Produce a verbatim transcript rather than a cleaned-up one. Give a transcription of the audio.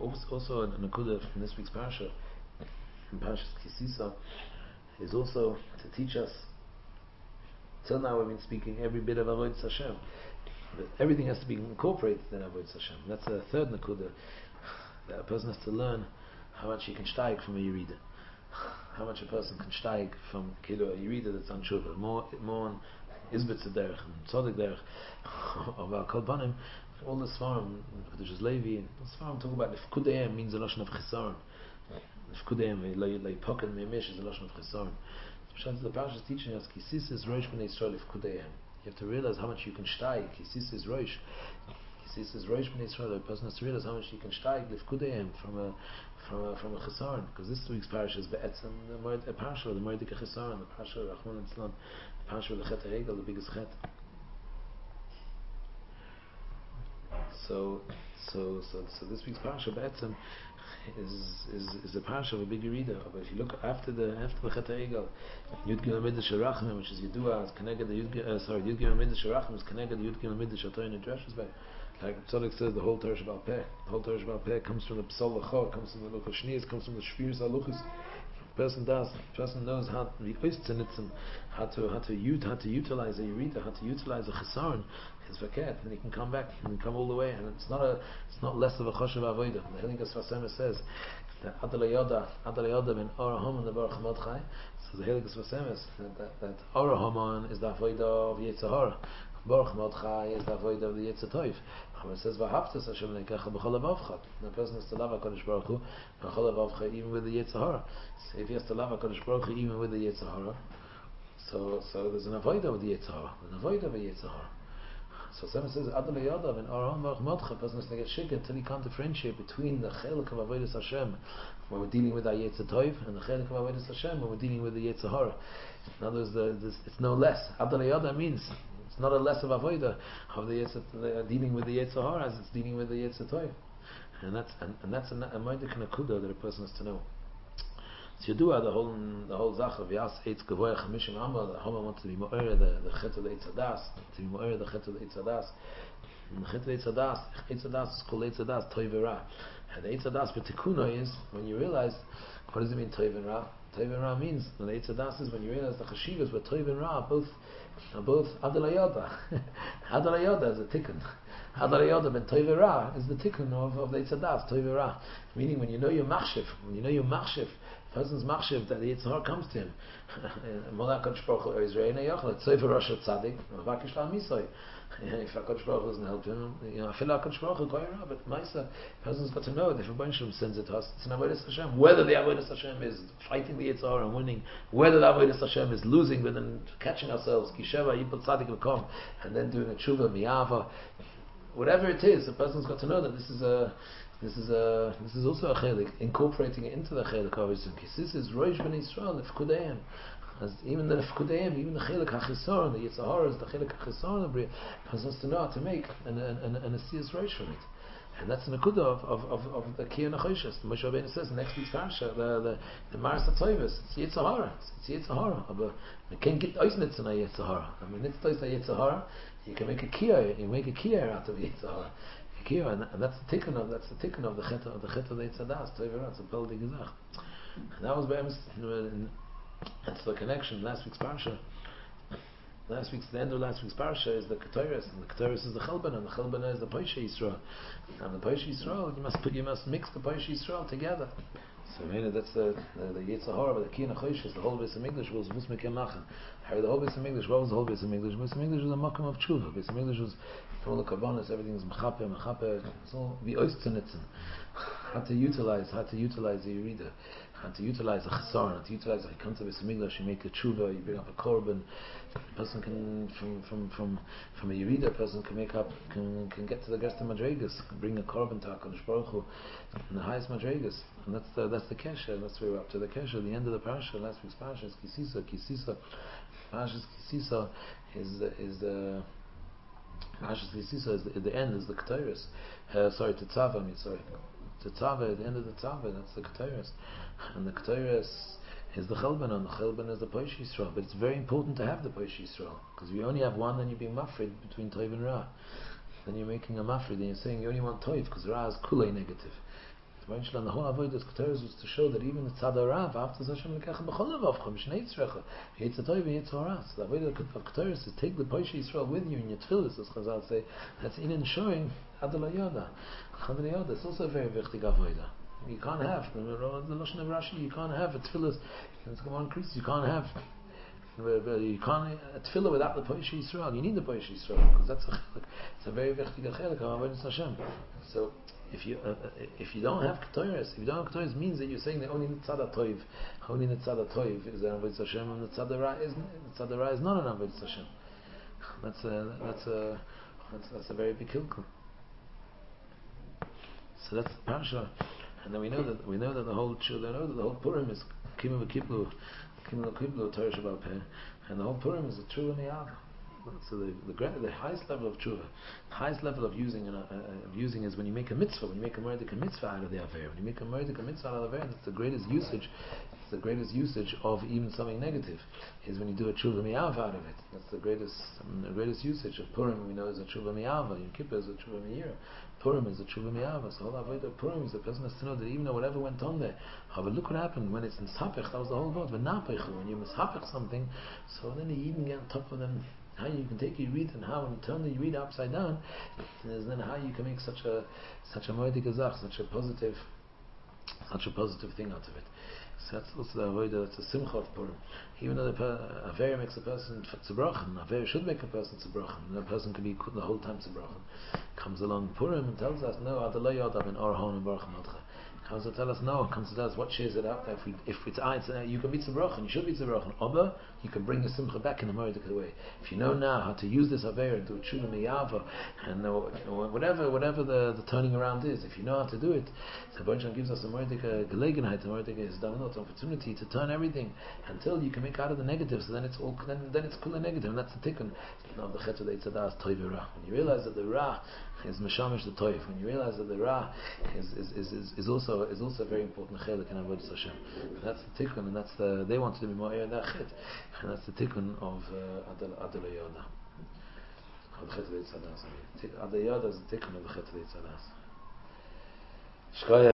also, also an Nakuda from this week's parasha, from Parashas Kisisa, is also to teach us. Till now we've been speaking every bit of Avodas Hashem, but everything has to be incorporated in Avodas Hashem. That's the third Nakuda, that a person has to learn how much he can steig from a Yerida. How much a person can steig from Kilo a Yerida that's on Shuvah. More, more on Izbet Derech and Tzodik Derech of Al Kolbanim. All the Svarim, which is Levi, the Svarim talk about Nefkudeim means a Lashon of Chesaron. Nefkudeim, like Pocket Meimish is a Lashon of Chesaron. The Parasha is teaching us Kisis is Rosh B'nei Yisrael Nefkudeim. You have to realize how much you can steig. Kisis is Rosh. Kisis is Rosh B'nei Yisrael. The person has to realize how much you can steig Nefkudeim from a from a from a Chesaron. Because this week's Parasha is Be'etzem the Parasha, the Mordika Chesaron, the Parasha of Rachman and Tzlan, the Parasha of the Chet HaEgel, the biggest Chet. So, so, so, so this week's parasha Be'etzem is is is a parasha of a big reader. But if you look after the after the Chet HaEgel, Yud Gimel Midrash Rachmim, which is Yidua, is connected the Yud uh, sorry Yud Gimel Midrash Rachmim is connected the Yud Gimel Midrash Atoyin and Drashos by. Like Tzadok says, the whole Torah Shabbat Peh, the whole Torah Shabbat Peh comes from the Psal Lachor, comes from the Luchos Shnias, comes from the Shvius Aluchos. Person does, person knows how to how to how to use how to utilize a Yerida, how to utilize a Chesaron, his vaket, and he can come back and come all the way. And it's not a it's not less of a Choshev Avodah. The Hilchos Vasema says that Adal Yoda Adal Yoda ben Orahom and the Baruch Hamad. So the Hilchos Vasema says that that Orahom is the Avodah of Yetzer Hara. Baruch Hamad is the Avodah of the Yetzer Tov. It says V'haftas Hashem lekecha b'chol avavcha. The person has to love HaKadosh Baruch Hu b'chol avavcha, even with the Yetzer Hara. So if he has to love HaKadosh Baruch Hu even with the Yetzer Hara, so so there's an avodah with the Yetzer Hara, an avodah of the Yetzer Hara. So Sam says Adal Yadav and Aram Baruch Modcha. A person has to get shik until he can't differentiate between the chelik of avodas Hashem when we're dealing with our Yetzer Tov and the chelik of avodas Hashem when we're dealing with the Yetzer Hara. In other words, the, this, it's no less. Adal Yadav means it's not a less of avodah of the Yetzer, the, dealing with the Yetzer Hara as it's dealing with the Yetzer Tov, and that's and, and that's a moedik nakuda that a person has to know. So you do the whole the whole zach of Yas Eitz Gavoy Chamishim Amba. The Hama wants to be mo'er the the chet of the Eitz Hadas, to be mo'er the chet of the Eitz Hadas. And the chet of the Eitz Hadas, Eitz Hadas is called Eitz Hadas Toiv and Ra. And the Eitz Hadas B'tikuna is when you realize what does it mean Toiv and Ra. Toiv and Ra means the Eitz Hadas is when you realize the chashivas where Toiv and Ra are both are both Adal Yoda. Adal Yoda is a tikkun. Adal Yoda ben Toiv and Ra is the tikkun of of the Eitz Hadas Toiv and Ra. Meaning when you know your machshiv, when you know your machshiv. Person's machshiv that the Yetzer Hara comes to him. Mola HaKadosh Baruch Hu is Re'ena Yochel. Tzoi for Rosh Tzadik. Vakish La'am Yisoi. If HaKadosh Baruch Hu doesn't help him, you know, Afil HaKadosh Baruch Hu Goy Ra. But Maisa, person's got to know that if a bunch of sends it to us, it's an Avodas Hashem. Whether the Avodas Hashem is fighting the Yetzer Hara and winning, whether the Avodas Hashem is losing but then catching ourselves, Kisheva Yipol Tzadik V'kom, and then doing a tshuva miyava, whatever it is, the person's got to know that this is a This is a this is also a chelik, incorporating it into the chelik of Yisrael. This is Rosh B'nei Yisrael Nefkudeim. As even the Nefkudeim, even the chelik hachisaron, the Yetzer Hara is the chelik hachisaron. The person has to know how to make and and and, and a siyas rosh from it. And that's the nekuda of of of, of the Kiyah Nachoshes. Moshe Rabbeinu says next week's parasha, the the the Maras HaTzoyves, it's Yetzer Hara, it's Yetzer Hara. But we can't get oisnitz on a Yetzer Hara. I mean, it's oisnitz on Yetzer Hara. You can make a kiyah, you make a kiyah out of Yetzer Hara. And, and that's the tikkun of that's the tikkun of the chet of the chet of the Eitz Hadas Toivera. It's a building gezach. And that was by that's the connection. Last week's parsha. Last week's the end of last week's parsha is the Ketores, and the Ketores is the Chelbana, and the Chelbana is the Poisha Yisrael. And the Poisha Yisrael, you must put, you must mix the Poisha Yisrael together. So I mean, that's the the, the Yetzer Hara, but the Kiyah Nachoshes, the whole Beis Hamikdash was Vus Mekem Machen. How the whole Beis Hamikdash? What was the whole Beis Hamikdash? Beis Hamikdash was a makom of tshuva. Beis Hamikdash was all the kavanas, everything is mechaper, mechaper. It's all the oitzenitzen. How to utilize, how to utilize the Yerida, how to utilize the chesaron, how to utilize the come to Beis Hamikdash. You make a tshuva, you bring up a korban. A person can from from from from a Yerida, a person can make up can can get to the Gersta Madregas, bring a korban to HaKadosh Baruch Hu, the highest Madregas, and that's the that's the kesher. That's where we're up to the kesher. The end of the parasha, last week's parasha is Kisisa. Kisisa, parasha's Kisisa is the, is the parasha's Kisisa is the, the end is the Ketores. Uh, sorry, Tetzava. I mean, sorry, Tetzava. At the end of the Tetzava, that's the Ketores, and the Ketores is the Chelban, and the Chelban is the Poish Yisrael. But it's very important to have the Poish Yisrael, because if you only have one, then you're being mafrid between Toiv and Ra. Then you're making a mafrid, and you're saying you only want Toiv, because Ra is kulei negative. The whole avodas Ketores was to show that even the Tzad Arav, after Hashem Lekach B'chol Levavcha, B'shnei Tzrecha, Yetzer Tov Yetzer Hara. So the avodah of Ketores is take the Poshe Yisrael with you in your tefillas, as Chazal say. That's in and showing Adal Yoda. Adal Yoda. It's also a very wichtig avodah. You can't have the Lashon of Rashi. You can't have a tefillas. Let's go on, Chris. You can't have. You can't a tefillah without the Poshe Yisrael. You need the Poshe Yisrael because that's a it's a very wichtig chelik of avodas Hashem. So if you uh, if you don't have Ketores, if you don't have Ketores, means that you're saying that only the Tzad Toiv, only the Tzad Toiv is an avodas Hashem, and the Tzad Ra is the Tzad Ra is not an avodas Hashem. That's a that's a that's, that's a very big hilkah. So that's the parsha, and then we know that we know that the whole children know that the whole Purim is Kimu v'Kiplu, Kimu v'Kiplu Torah Shabbat Peh, and the whole Purim is a true Niyava. So the, the the highest level of tshuva, the highest level of using uh, of using is when you make a mitzvah, when you make a murdik a mitzvah out of the aver. When you make a murdik a mitzvah out of the aver, that's the greatest usage. It's the greatest usage of even something negative. Is when you do a tshuva mi'av out of it. That's the greatest um, the greatest usage of Purim. We know is a tshuva mi'ava. Yom Kippur is a tshuva mi'ira. Purim is a tshuva mi'ava. So all avodah of Purim is the person has to know that even though whatever went on there, oh, but look what happened when it's misapech. That was the whole word. When you misapech something, so then you even get on top of them. How you can take your read and how when you turn the read upside down, is then how you can make such a such a moedik azach, such a positive, such a positive thing out of it. So that's also the avodah. That's a simcha of Purim. Even though the per, Aver makes a person tzibrochen, Aver should make a person tzibrochen. The person can be the whole time tzibrochen. Comes along Purim and tells us, no, adalay yadav in orahon and baruch matcha. Comes to tell us no, comes to tell us what shares it out. If we, if it's ah, it's, uh, you can be tzibrochen, you should be tzibrochen. Oba, you can bring the simcha back in the murdik way. If you know now how to use this aver and do tshuva miyava and uh, whatever whatever the, the turning around is, if you know how to do it, the Baruch gives us a murdik gelegenheit, a murdik is an opportunity to turn everything until you can make out of the negative. So then it's all then, then it's kula negative, and that's the tikkun. Now the chet of the Eitzadas toivira. When you realize that the ra is meshamish the toiv, when you realize that the ra is is, is, is, is also is also a very important chelik in avodas Hashem. And that's the tikkun, and that's the they wanted to be more in that chet, and that's the tikkun of Adal Adal Yoda. The chet of the Eitzadas. Adal Yoda is the tikkun of the chet of the Eitzadas.